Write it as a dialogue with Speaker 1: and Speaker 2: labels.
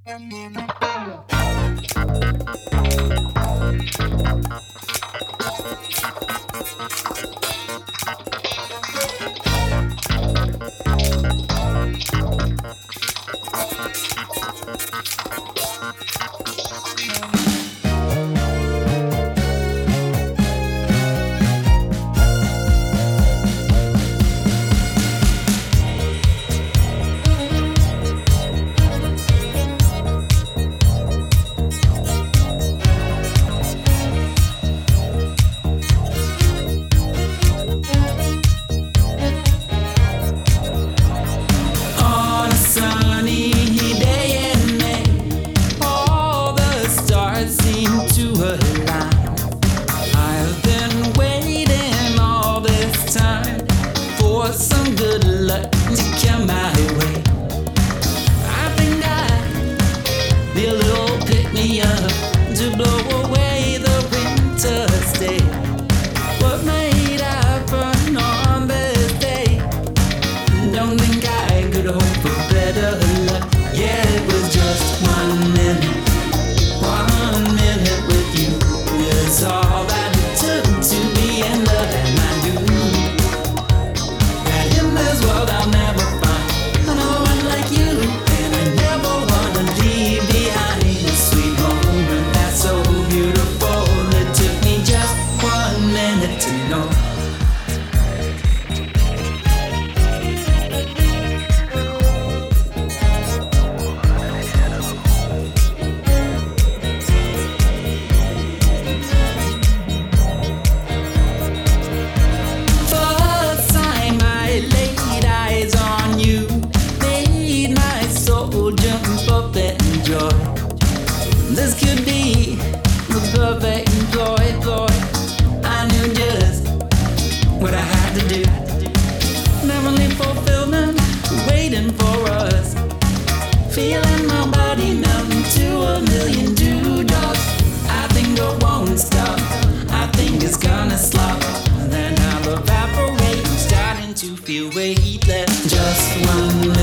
Speaker 1: On a sunny day in May, all the stars seem to align. I've been waiting all this time for some good luck to come my way. I think I need a little pick me up to blow away the winter's day. What might happen on this day? Don't think I could hope for better luck. Yeah, it was just 1 minute with you. It's all that it took to be in love, and I knew that in this world I'll never find another one like you. And I never wanna leave behind a sweet moment that's so beautiful. It took me just 1 minute to know. First time I laid eyes on you made my soul jump up in joy. This could be the perfect ploy. I knew just what I had to do. Heavenly fulfillment waiting for us. Feeling my body numb to a million dewdrops. I think I won't stop. I think it's gonna slop. Then I'll evaporate, starting to feel weightless. Just 1